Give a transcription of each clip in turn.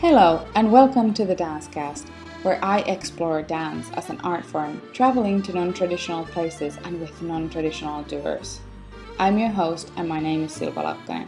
Hello and welcome to the Dancecast, where I explore dance as an art form, traveling to non-traditional places and with non-traditional doers. I'm your host and my name is Silva Lakkonen.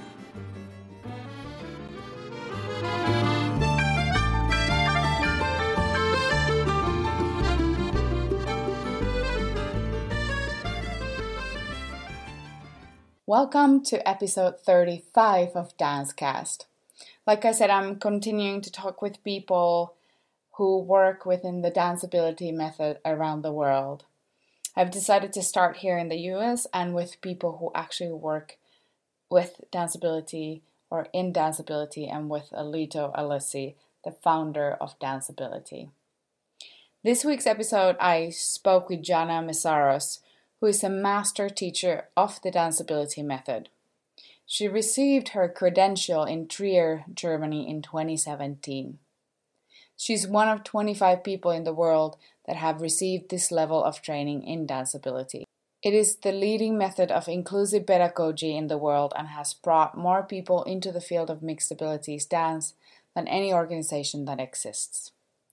Welcome to episode 35 of Dancecast. Like I said, I'm continuing to talk with people who work within the danceability method around the world. I've decided to start here in the US and with people who actually work with danceability or in danceability and with Alito Alessi, the founder of Danceability. This week's episode, I spoke with Jana Meszaros, who is a master teacher of the danceability method. She received her credential in Trier, Germany in 2017. She's one of 25 people in the world that have received this level of training in danceability. It is the leading method of inclusive pedagogy in the world and has brought more people into the field of mixed abilities dance than any organization that exists.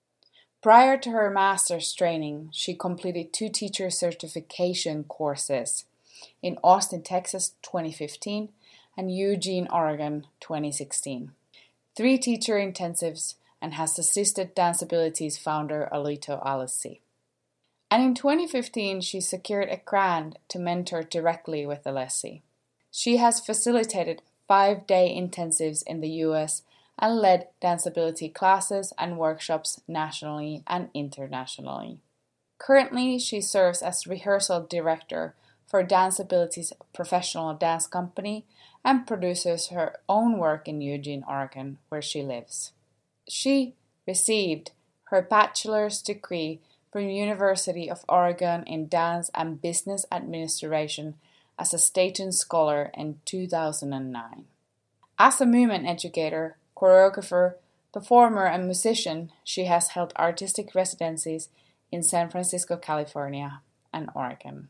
Prior to her master's training, she completed 2 teacher certification courses in Austin, Texas 2015 and Eugene, Oregon 2016. 3 teacher intensives and has assisted Danceability's founder Alito Alessi. And in 2015, she secured a grant to mentor directly with Alessi. She has facilitated 5-day intensives in the US and led danceability classes and workshops nationally and internationally. Currently, she serves as rehearsal director for Danceability's professional dance company and produces her own work in Eugene, Oregon, where she lives. She received her bachelor's degree from University of Oregon in Dance and Business Administration as a Staten Scholar in 2009. As a movement educator, choreographer, performer, and musician, she has held artistic residencies in San Francisco, California, and Oregon.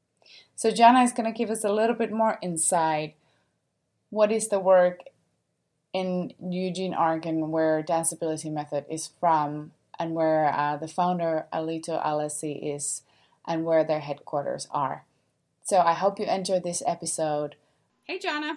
So Jana is going to give us a little bit more insight. What is the work in Eugene, Oregon, where Danceability Method is from, and where the founder Alito Alessi is, and where their headquarters are. So I hope you enjoyed this episode. Hey, Jana.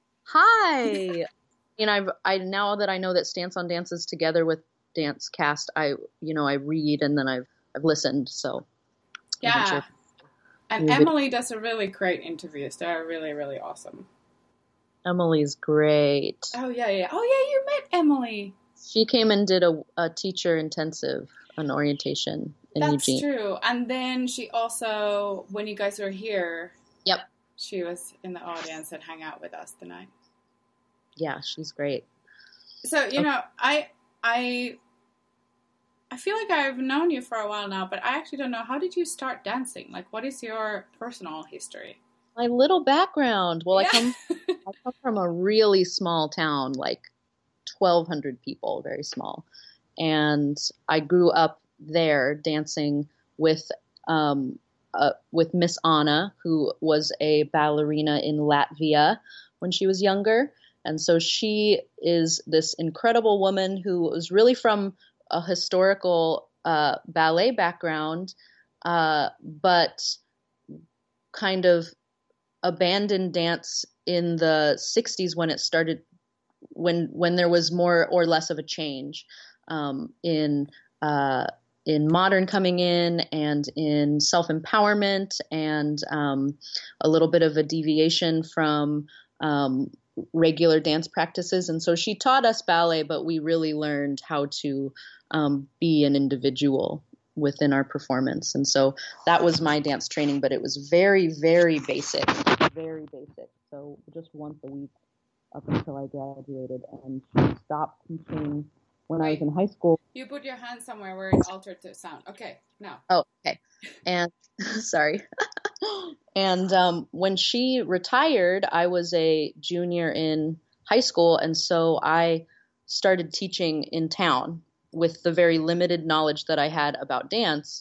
Hi. I now that I know that Stance on Dance is together with Dancecast, I read and then I've listened. So yeah, sure. And Emily does a really great interviews. They're really, really awesome. Emily's great. Oh yeah. You met Emily. She came and did a teacher intensive, an orientation in Eugene. That's true. And then she also, when you guys were here, yep, she was in the audience and hung out with us tonight. Yeah, she's great. So, I feel like I've known you for a while now, but I actually don't know. How did you start dancing? Like, what is your personal history? My little background. Well, yeah. I come from a really small town, like 1,200 people, very small. And I grew up there dancing with Miss Anna, who was a ballerina in Latvia when she was younger. And so she is this incredible woman who was really from a historical ballet background, but kind of abandoned dance in the 60s when it started, when there was more or less of a change in modern coming in and in self-empowerment and a little bit of a deviation from regular dance practices. And so she taught us ballet, but we really learned how to be an individual within our performance. And so that was my dance training, but it was very, very basic, So just once a week up until I graduated, and she stopped teaching when I was in high school. You put your hand somewhere where it altered the sound. Okay, now. Oh, okay. And sorry. And when she retired, I was a junior in high school, and so I started teaching in town with the very limited knowledge that I had about dance.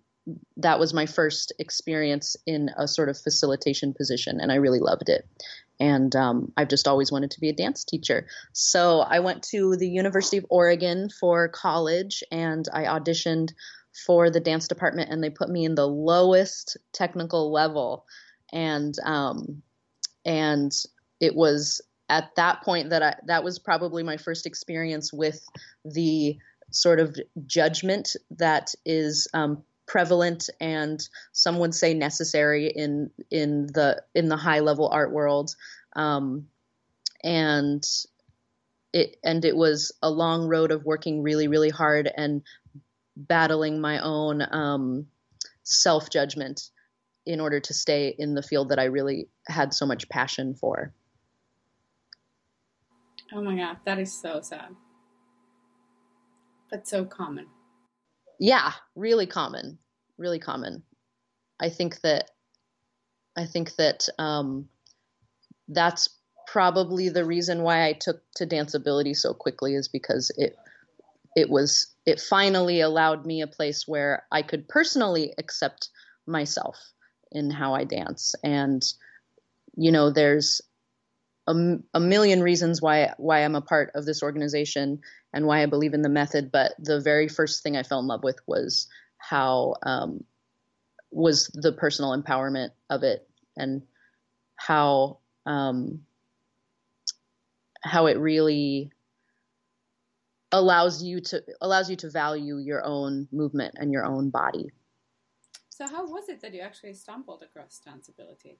That was my first experience in a sort of facilitation position, and I really loved it. And I've just always wanted to be a dance teacher. So I went to the University of Oregon for college, and I auditioned for the dance department, and they put me in the lowest technical level. And it was at that point that was probably my first experience with the sort of judgment that is prevalent and some would say necessary in the high level art world, and it was a long road of working really, really hard and battling my own self judgment in order to stay in the field that I really had so much passion for. Oh my God, that is so sad, but so common. Yeah, really common. I think that that's probably the reason why I took to Danceability so quickly, is because it finally allowed me a place where I could personally accept myself in how I dance. And there's a million reasons why I'm a part of this organization and why I believe in the method. But the very first thing I fell in love with was was the personal empowerment of it, and how it really allows you to value your own movement and your own body. So how was it that you actually stumbled across Danceability?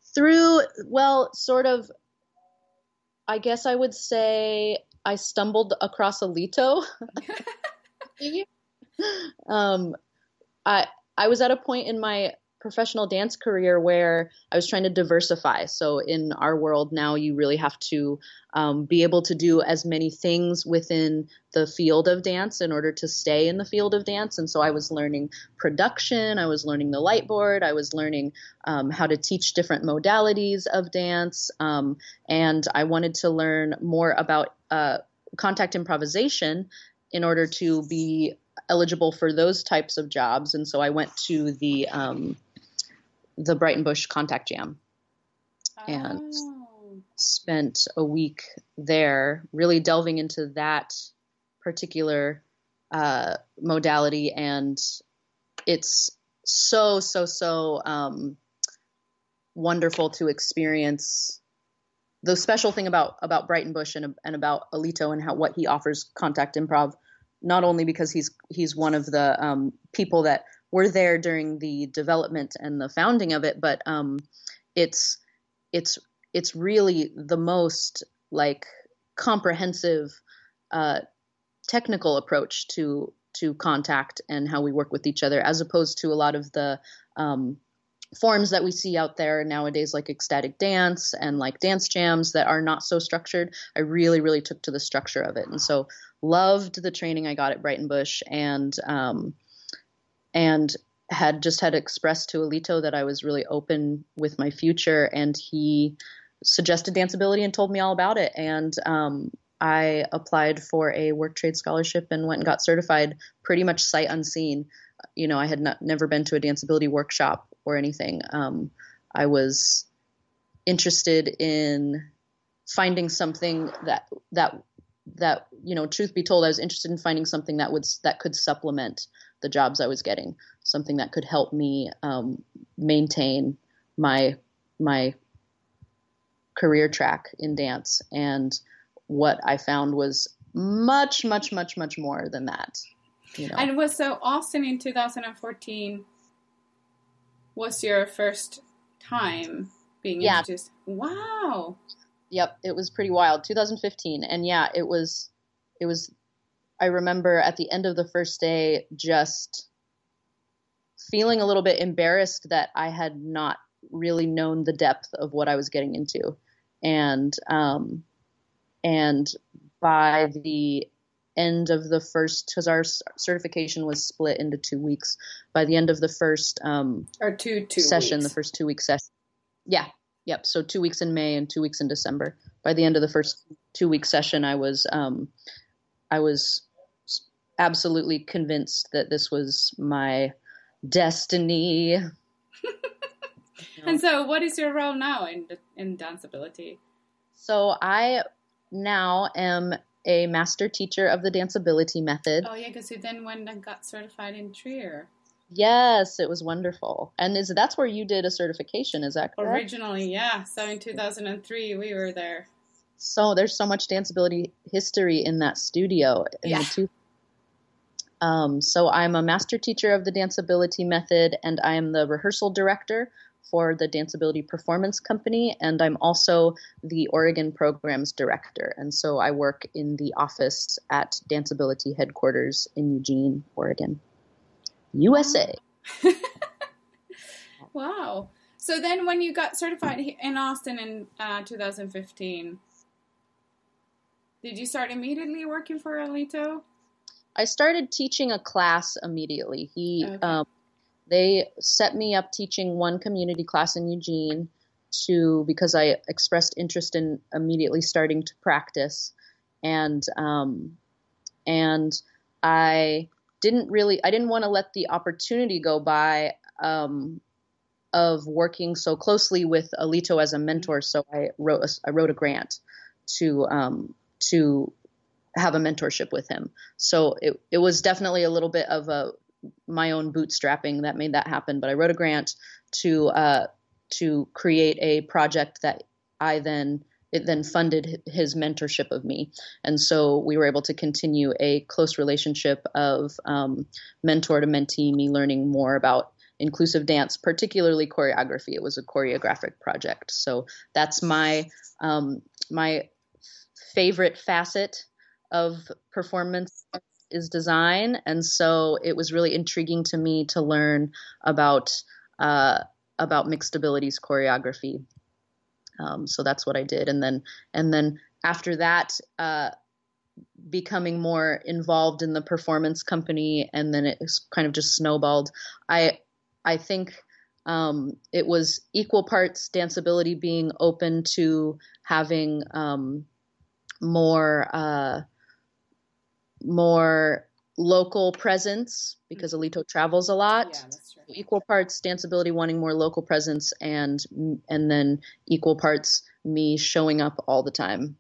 I guess I would say I stumbled across Alito. I was at a point in my professional dance career where I was trying to diversify. So in our world now, you really have to be able to do as many things within the field of dance in order to stay in the field of dance. And so I was learning production, I was learning the light board, I was learning how to teach different modalities of dance. And I wanted to learn more about contact improvisation in order to be eligible for those types of jobs. And so I went to the Breitenbush Contact Jam and spent a week there really delving into that particular modality. And it's so wonderful to experience. The special thing about Breitenbush and about Alito and what he offers contact improv, not only because he's one of the people that were there during the development and the founding of it, but it's really the most like comprehensive technical approach to contact and how we work with each other, as opposed to a lot of the forms that we see out there nowadays, like ecstatic dance and like dance jams that are not so structured. I really, really took to the structure of it. And so loved the training I got at Breitenbush, and had expressed to Alito that I was really open with my future. And he suggested Danceability and told me all about it. And I applied for a work trade scholarship and went and got certified pretty much sight unseen. I had never been to a Danceability workshop or anything. I was interested in finding something that truth be told, I was interested in finding something that could supplement the jobs I was getting, something that could help me maintain my career track in dance. And what I found was much, much, much, much more than that. And was so Austin in 2014 was your first time being introduced? Wow. Yep, it was pretty wild. 2015. And yeah, it was I remember at the end of the first day just feeling a little bit embarrassed that I had not really known the depth of what I was getting into. And by the end of the first, because our certification was split into 2 weeks, by the end of the first or two session, weeks. The first 2 week session. Yeah. Yep. So 2 weeks in May and 2 weeks in December. By the end of the first 2 week session, I was absolutely convinced that this was my destiny. You know? And so, what is your role now in Danceability? So I now am a master teacher of the Danceability method. Oh yeah, because you then went and got certified in Trier. Yes, it was wonderful. And that's where you did a certification, is that correct? Originally, yeah. So in 2003, we were there. So there's so much Danceability history in that studio. So I'm a master teacher of the Danceability method, and I am the rehearsal director for the Danceability Performance Company, and I'm also the Oregon Programs Director. And so I work in the office at Danceability headquarters in Eugene, Oregon, USA. Wow. So then when you got certified in Austin in 2015, did you start immediately working for Alito? I started teaching a class immediately. Okay. They set me up teaching one community class in Eugene because I expressed interest in immediately starting to practice. And I didn't want to let the opportunity go by of working so closely with Alito as a mentor. So I wrote a grant to have a mentorship with him. So it was definitely a little bit of my own bootstrapping that made that happen. But I wrote a grant to create a project that it then funded his mentorship of me. And so we were able to continue a close relationship of mentor to mentee, me learning more about inclusive dance, particularly choreography. It was a choreographic project. So that's my favorite facet of performance is design. And so it was really intriguing to me to learn about mixed abilities choreography. So that's what I did. And then after that, becoming more involved in the performance company, and then it kind of just snowballed. I think it was equal parts Danceability being open to having more local presence, because Alito travels a lot. Yeah, that's true. Equal parts Danceability wanting more local presence, and then equal parts me showing up all the time,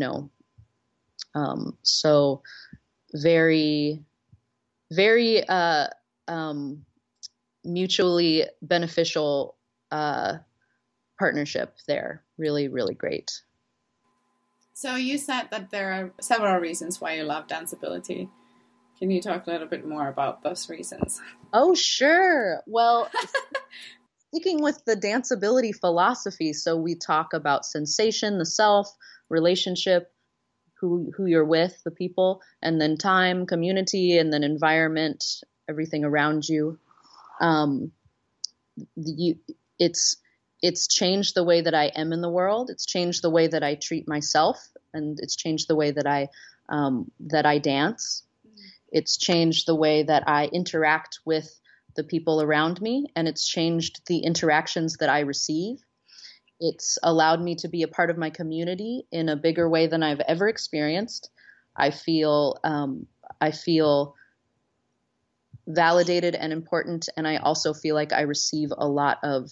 so very, very mutually beneficial partnership there. Really, really great. So you said that there are several reasons why you love Danceability. Can you talk a little bit more about those reasons? Oh, sure. Well, sticking with the Danceability philosophy, so we talk about sensation, the self, relationship, who you're with, the people, and then time, community, and then environment, everything around you. It's changed the way that I am in the world. It's changed the way that I treat myself, and it's changed the way that I dance. It's changed the way that I interact with the people around me, and it's changed the interactions that I receive. It's allowed me to be a part of my community in a bigger way than I've ever experienced. I feel validated and important, and I also feel like I receive a lot of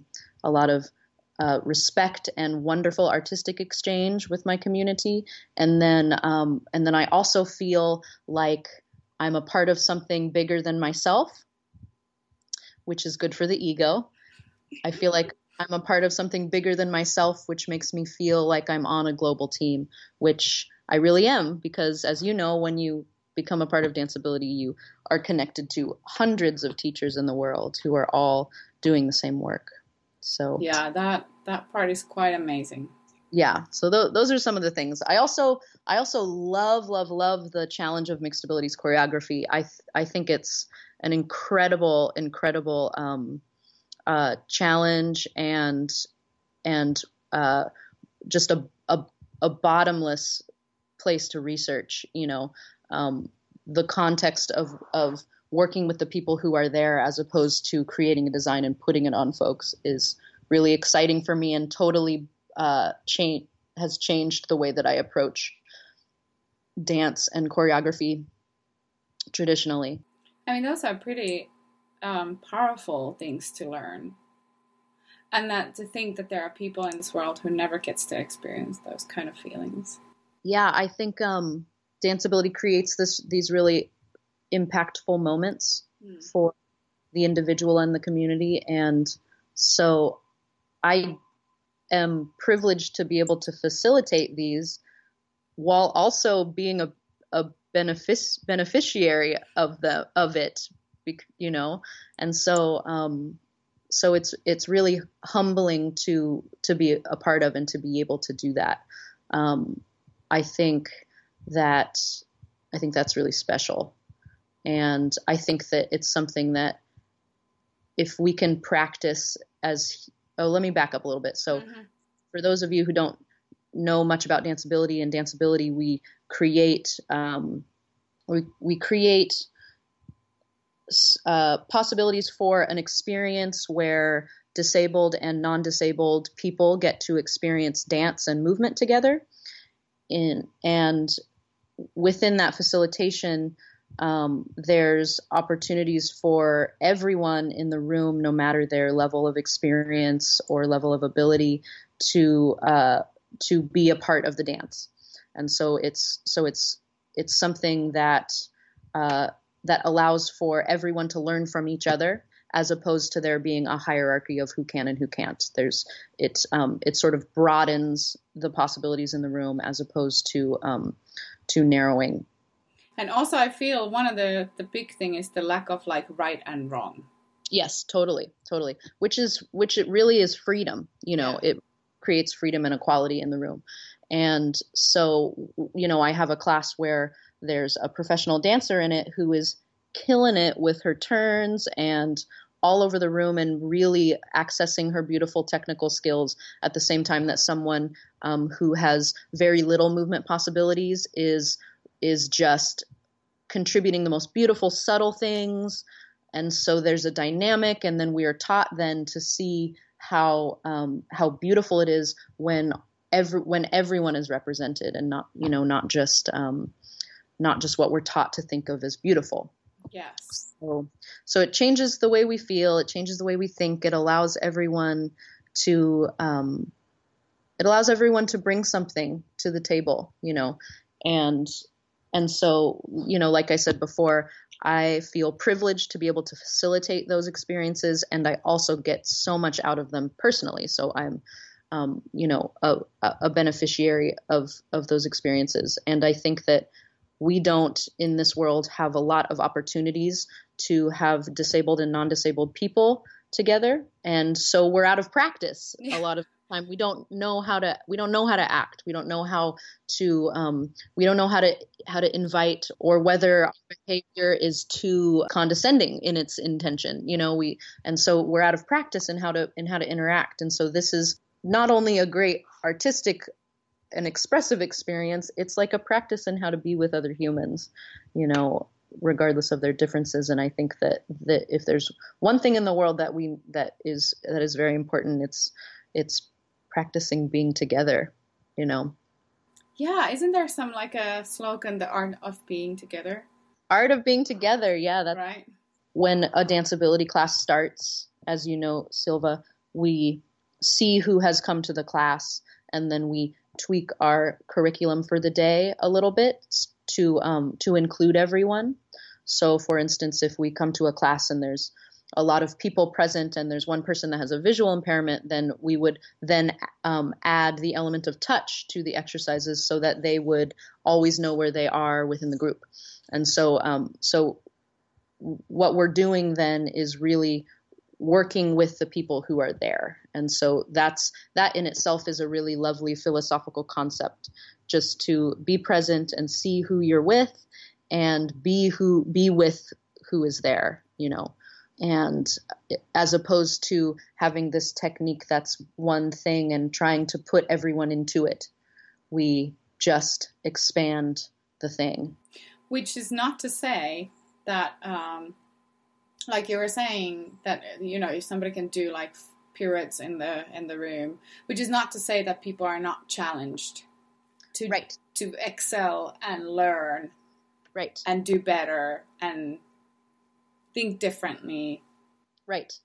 respect and wonderful artistic exchange with my community. And then I also feel like I'm a part of something bigger than myself, which is good for the ego. I feel like I'm a part of something bigger than myself, which makes me feel like I'm on a global team, which I really am, because as you know, when you become a part of Danceability, you are connected to hundreds of teachers in the world who are all doing the same work. So yeah, that part is quite amazing. Yeah, so those are some of the things. I also love the challenge of mixed abilities choreography. I think it's an incredible challenge, and just a bottomless place to research. The context of working with the people who are there, as opposed to creating a design and putting it on folks, is really exciting for me, and totally has changed the way that I approach dance and choreography traditionally. I mean, those are pretty powerful things to learn. And that to think that there are people in this world who never gets to experience those kind of feelings. Yeah, I think danceability creates these really impactful moments for the individual and the community. And so I am privileged to be able to facilitate these while also being a beneficiary of it, you know. And so it's really humbling to be a part of and to be able to do that. I think that's really special. And I think that it's something that if we can practice let me back up a little bit. So for those of you who don't know much about danceability, we create possibilities for an experience where disabled and non-disabled people get to experience dance and movement together. And within that facilitation, there's opportunities for everyone in the room, no matter their level of experience or level of ability, to be a part of the dance. And so it's something that allows for everyone to learn from each other, as opposed to there being a hierarchy of who can and who can't. It sort of broadens the possibilities in the room, as opposed to narrowing. And also, I feel one of the big thing is the lack of like right and wrong. Yes, totally. Which it really is freedom. You know, It creates freedom and equality in the room. And so, you know, I have a class where there's a professional dancer in it who is killing it with her turns and all over the room and really accessing her beautiful technical skills, at the same time that someone who has very little movement possibilities is just contributing the most beautiful, subtle things. And so there's a dynamic, and then we are taught then to see how beautiful it is when everyone is represented, and not just what we're taught to think of as beautiful. Yes. So it changes the way we feel. It changes the way we think. It allows everyone to bring something to the table, you know, and so, you know, like I said before, I feel privileged to be able to facilitate those experiences, and I also get so much out of them personally. So I'm, you know, a beneficiary of those experiences. And I think that we don't in this world have a lot of opportunities to have disabled and non-disabled people together. And so we're out of practice a lot of time. We don't know how to act. We don't know how to invite, or whether our behavior is too condescending in its intention. You know, and so we're out of practice in how to interact. And so this is not only a great artistic and expressive experience, it's like a practice in how to be with other humans, you know, regardless of their differences. And I think that if there's one thing in the world that is very important, it's practicing being together, you know. Yeah, isn't there some like a slogan, the art of being together? Art of being together, yeah, that's right. When a danceability class starts, as you know, Silva, we see who has come to the class, and then we tweak our curriculum for the day a little bit to include everyone. So, for instance, if we come to a class and there's a lot of people present and there's one person that has a visual impairment, then we would then add the element of touch to the exercises so that they would always know where they are within the group. And so what we're doing then is really working with the people who are there. And so that in itself is a really lovely philosophical concept, just to be present and see who you're with and be with who is there, you know. And as opposed to having this technique that's one thing and trying to put everyone into it, we just expand the thing. Which is not to say that, like you were saying, that, you know, if somebody can do like pirouettes in the room, which is not to say that people are not challenged to excel and learn, right, and do better and think differently. Right.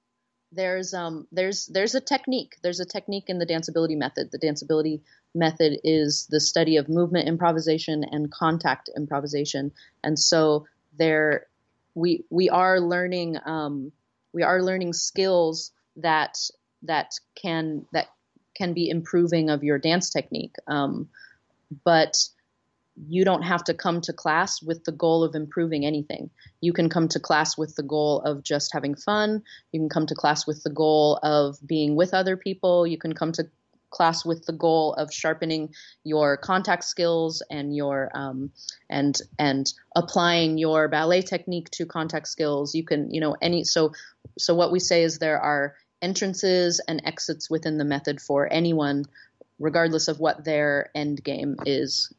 there's a technique. There's a technique in the danceability method. The danceability method is the study of movement improvisation and contact improvisation. And so there we are learning skills that can be improving of your dance technique. But you don't have to come to class with the goal of improving anything. You can come to class with the goal of just having fun. You can come to class with the goal of being with other people. You can come to class with the goal of sharpening your contact skills and your and applying your ballet technique to contact skills. You can, so what we say is there are entrances and exits within the method for anyone, regardless of what their end game is,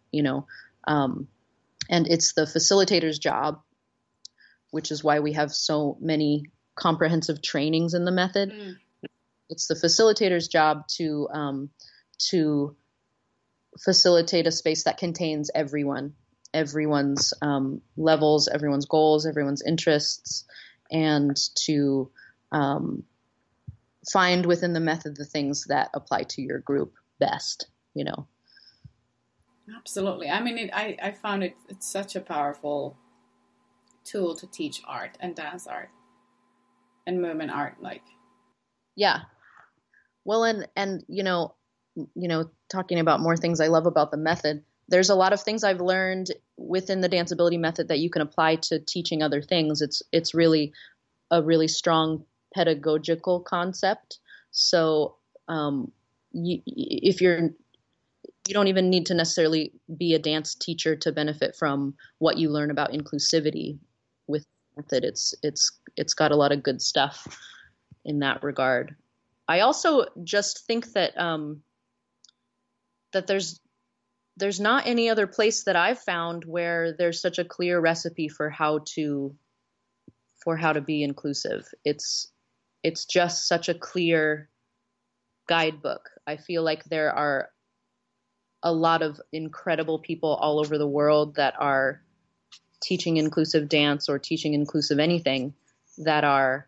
and it's the facilitator's job, which is why we have so many comprehensive trainings in the method. Mm. It's the facilitator's job to facilitate a space that contains everyone's levels, everyone's goals, everyone's interests, and to find within the method the things that apply to your group best, Absolutely. I mean, I found it's such a powerful tool to teach art and dance art and movement art, like. Yeah. Well, and talking about more things I love about the method, there's a lot of things I've learned within the danceability method that you can apply to teaching other things. It's really a really strong pedagogical concept. So if you don't even need to necessarily be a dance teacher to benefit from what you learn about inclusivity with method. It's got a lot of good stuff in that regard. I also just think that that there's not any other place that I've found where there's such a clear recipe for how to be inclusive. It's just such a clear guidebook. I feel like there are a lot of incredible people all over the world that are teaching inclusive dance or teaching inclusive anything that are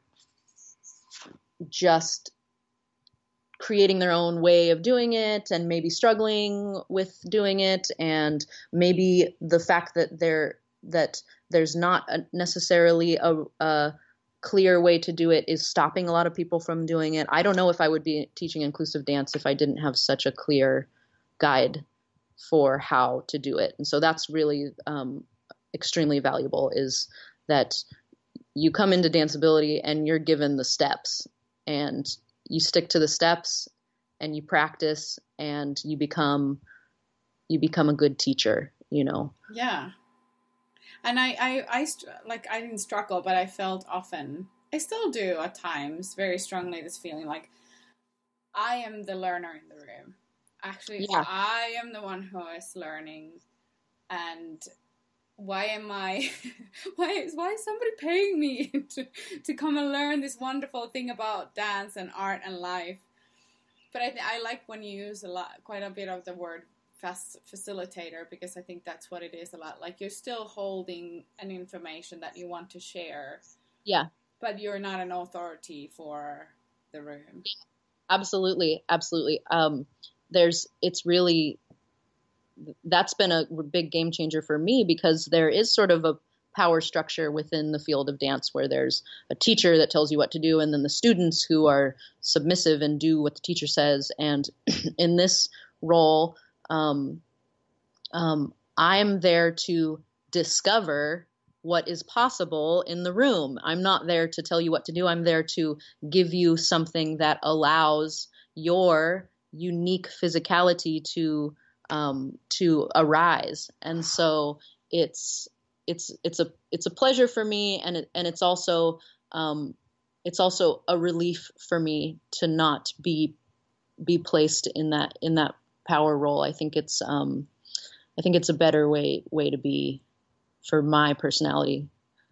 just creating their own way of doing it and maybe struggling with doing it. And maybe the fact that there's not necessarily a clear way to do it is stopping a lot of people from doing it. I don't know if I would be teaching inclusive dance if I didn't have such a clear guide for how to do it. And so that's really extremely valuable, is that you come into danceability and you're given the steps and you stick to the steps and you practice and you become a good teacher, Yeah. And I didn't struggle, but I felt often, I still do at times, very strongly this feeling like I am the learner in the room. Actually, yeah. I am the one who is learning, and why am I? why is somebody paying me to come and learn this wonderful thing about dance and art and life? But I like when you use quite a bit of the word facilitator, because I think that's what it is a lot. Like, you're still holding an information that you want to share. Yeah. But you're not an authority for the room. Absolutely. That's been a big game changer for me, because there is sort of a power structure within the field of dance where there's a teacher that tells you what to do, and then the students who are submissive and do what the teacher says. And in this role, I'm there to discover what is possible in the room. I'm not there to tell you what to do. I'm there to give you something that allows your unique physicality to arise. And so it's a pleasure for me, and it's also a relief for me to not be placed in that power role. I think it's a better way to be for my personality,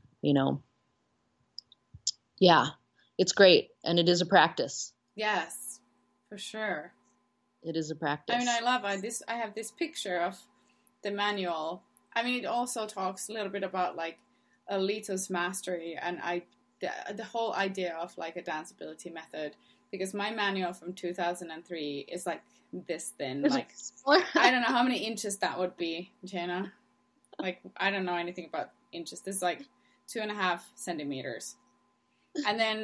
Yeah, it's great, and it is a practice. Yes, for sure. It is a practice. I mean, I have this picture of the manual. I mean, it also talks a little bit about like Alito's mastery, and the whole idea of like a danceability method, because my manual from 2003 is like this thin. Like I don't know how many inches that would be, Jenna. Like I don't know anything about inches. This is like 2.5 centimeters. And then,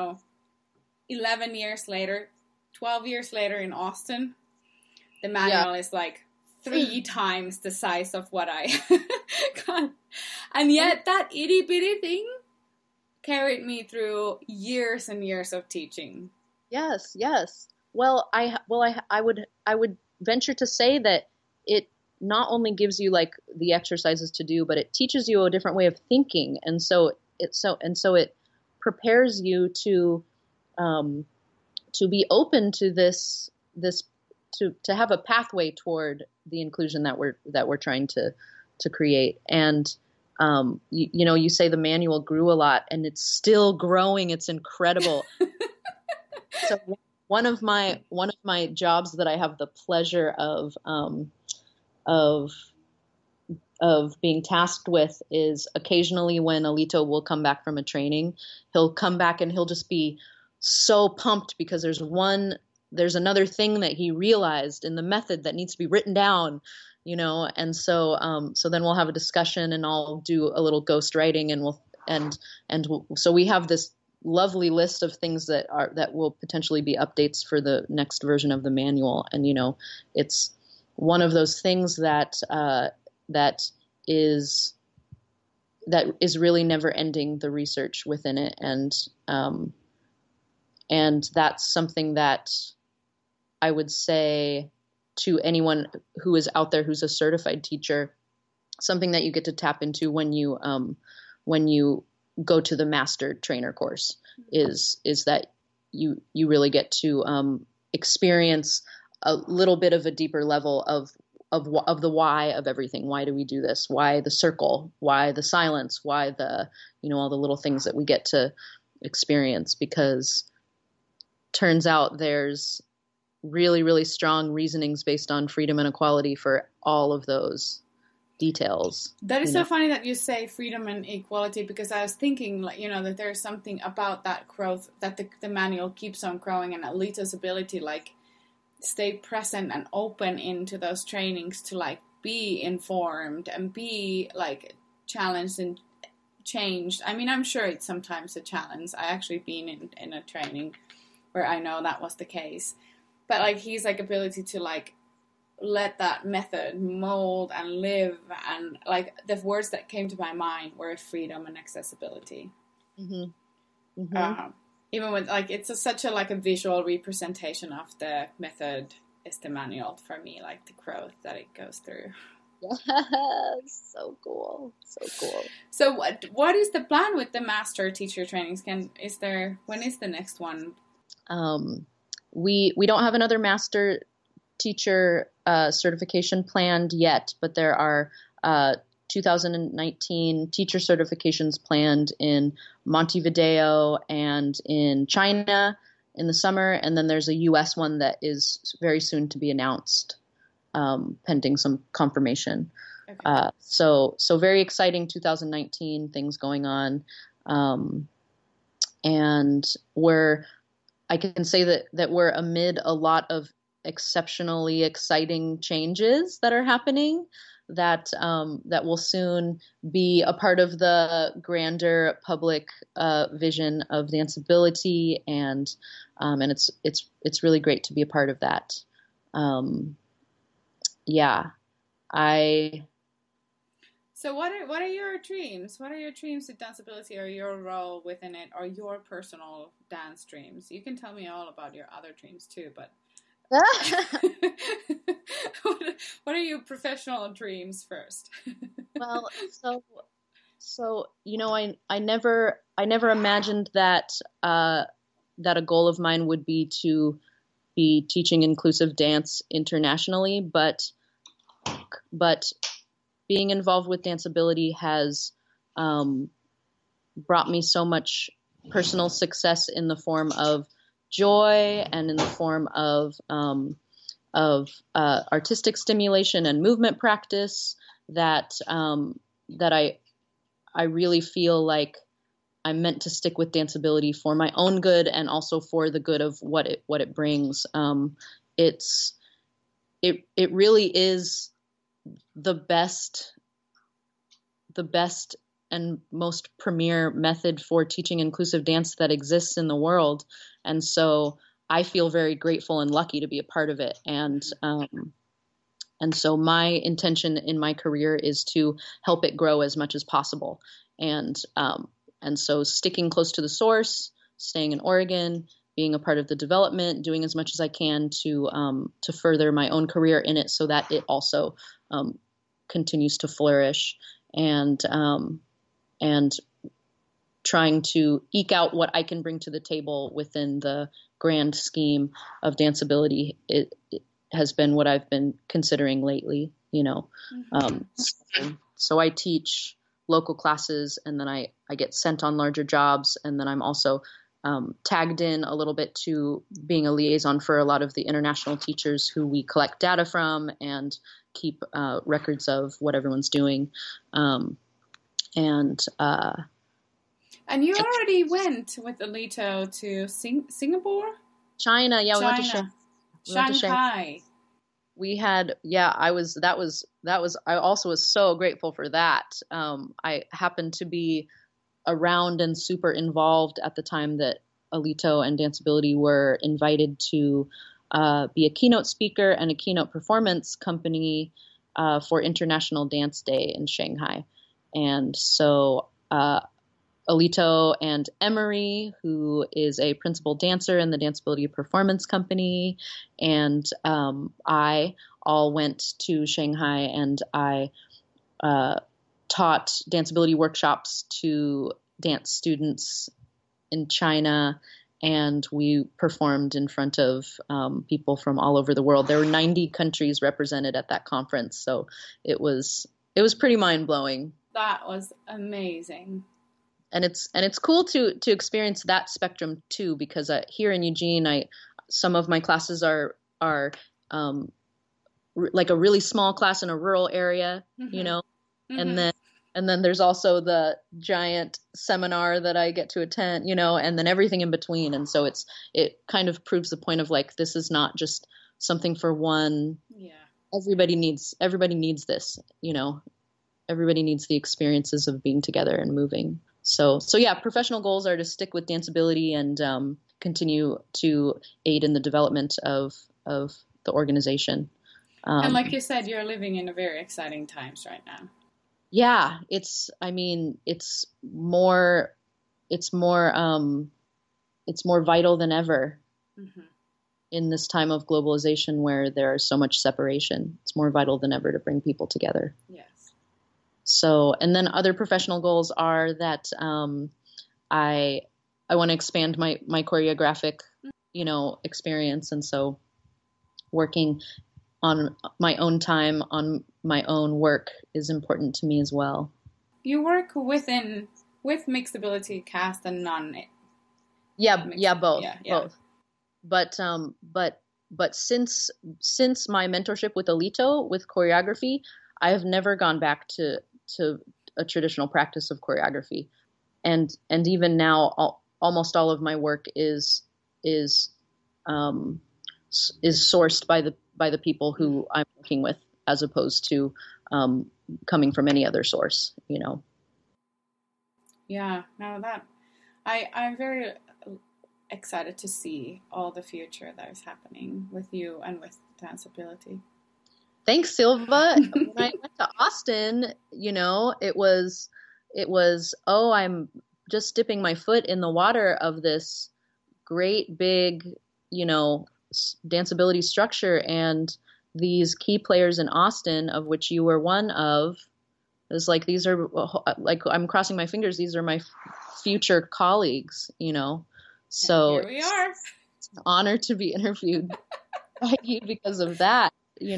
11 years later, 12 years later in Austin, the manual is like 3 times the size of what I got. And yet that itty bitty thing carried me through years and years of teaching. Yes. Well, I would venture to say that it not only gives you like the exercises to do, but it teaches you a different way of thinking, and so it prepares you to be open to this to have a pathway toward the inclusion that we're trying to create. And you say the manual grew a lot, and it's still growing. It's incredible. So one of my jobs that I have the pleasure of being tasked with is occasionally when Alito will come back from a training, he'll come back and he'll just be so pumped because there's another thing that he realized in the method that needs to be written down, and so then we'll have a discussion, and I'll do a little ghost writing, so we have this lovely list of things that will potentially be updates for the next version of the manual. And, it's one of those things that is really never ending, the research within it. And that's something that I would say to anyone who is out there who's a certified teacher, something that you get to tap into when you go to the master trainer course is that you really get to experience a little bit of a deeper level of the why of everything. Why do we do this? Why the circle? Why the silence? Why the all the little things that we get to experience? Because turns out there's really, really strong reasonings based on freedom and equality for all of those details. That is so funny that you say freedom and equality, because I was thinking, that there's something about that growth, that the manual keeps on growing, and Alito's ability, stay present and open into those trainings to, be informed and be, challenged and changed. I mean, I'm sure it's sometimes a challenge. I actually been in a training where I know that was the case. But, he's, ability to, let that method mold and live, and the words that came to my mind were freedom and accessibility. Mm-hmm. Mm-hmm. Even with it's such a visual representation of the method is the manual for me, the growth that it goes through. Yes, so cool. So what is the plan with the master teacher trainings? When is the next one? We don't have another master teacher certification planned yet, but there are 2019 teacher certifications planned in Montevideo and in China in the summer, and then there's a U.S. one that is very soon to be announced, pending some confirmation. Okay. So very exciting 2019 things going on, and I can say that we're amid a lot of exceptionally exciting changes that are happening that will soon be a part of the grander public vision of danceability, and it's really great to be a part of that. So what are your dreams? What are your dreams with danceability, or your role within it, or your personal dance dreams? You can tell me all about your other dreams too, but what are your professional dreams first? Well, so I never imagined that that a goal of mine would be to be teaching inclusive dance internationally, but being involved with danceability has brought me so much personal success in the form of joy and in the form of artistic stimulation and movement practice that I really feel like I'm meant to stick with danceability for my own good and also for the good of what it brings. It really is the best and most premier method for teaching inclusive dance that exists in the world. And so I feel very grateful and lucky to be a part of it. And so my intention in my career is to help it grow as much as possible. And so sticking close to the source, staying in Oregon, being a part of the development, doing as much as I can to further my own career in it so that it also continues to flourish, and trying to eke out what I can bring to the table within the grand scheme of danceability. It has been what I've been considering lately, So I teach local classes, and then I get sent on larger jobs, and then I'm also tagged in a little bit to being a liaison for a lot of the international teachers who we collect data from and keep records of what everyone's doing. And you already went with Alito to Singapore? China, yeah, China. We went to Shanghai. We had, I also was so grateful for that. I happened to be around and super involved at the time that Alito and Danceability were invited to be a keynote speaker and a keynote performance company for International Dance Day in Shanghai. And so Alito and Emery, who is a principal dancer in the Danceability Performance Company, and I all went to Shanghai, and I taught danceability workshops to dance students in China, and we performed in front of people from all over the world. There were 90 countries represented at that conference, so it was pretty mind-blowing. That was amazing. And it's cool to experience that spectrum too, because here in Eugene, some of my classes are like a really small class in a rural area, mm-hmm. and then there's also the giant seminar that I get to attend, and then everything in between. And so it kind of proves the point of like, this is not just something for one. Yeah. Everybody needs this, everybody needs the experiences of being together and moving. So yeah, professional goals are to stick with danceability and continue to aid in the development of the organization. And like you said, you're living in a very exciting times right now. Yeah, it's more vital than ever mm-hmm. in this time of globalization where there's so much separation. It's more vital than ever to bring people together. Yes. So, and then other professional goals are that I want to expand my choreographic, experience. And so working on my own time, on my own work is important to me as well. You work with mixed-ability cast and non. Yeah, both. Yeah. But since my mentorship with Alito with choreography, I have never gone back to a traditional practice of choreography, and even now, almost all of my work is sourced by the people who I'm working with, as opposed to coming from any other source. Yeah, no, that I'm very excited to see all the future that is happening with you and with Danceability. Thanks, Silva. When I went to Austin, it was, I'm just dipping my foot in the water of this great big, danceability structure, and these key players in Austin, of which you were one of, is like, these are like, I'm crossing my fingers, these are my future colleagues, So and here we are. It's an honor to be interviewed by you because of that,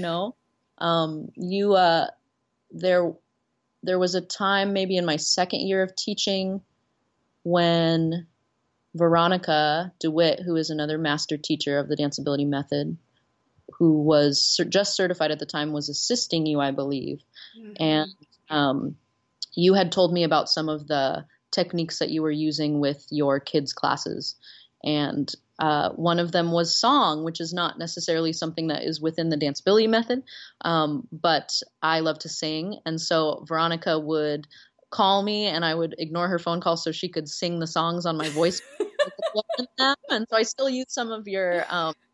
there was a time maybe in my second year of teaching when Veronica DeWitt, who is another master teacher of the danceability method, who was just certified at the time, was assisting you, I believe. Mm-hmm. And you had told me about some of the techniques that you were using with your kids' classes. And one of them was song, which is not necessarily something that is within the danceability method, but I love to sing. And so Veronica would call me and I would ignore her phone call so she could sing the songs on my voice. And so I still use some of your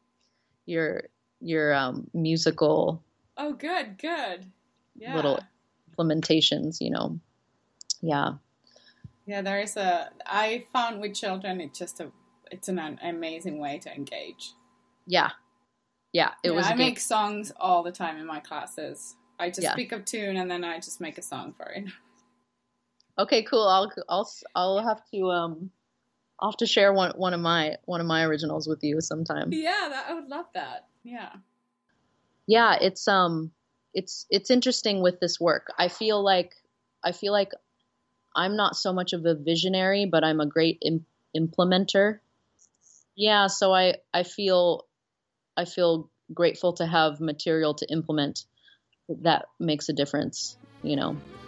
musical. Oh, good. Yeah. Little implementations, Yeah. Yeah, I found with children, it's an amazing way to engage. Yeah. I make songs all the time in my classes. I just pick up tune and then I just make a song for it. Okay, cool. I'll have to share one of my originals with you sometime. Yeah, I would love that. Yeah. Yeah, it's interesting with this work. I feel like I'm not so much of a visionary, but I'm a great implementer. Yeah, so I feel grateful to have material to implement that makes a difference,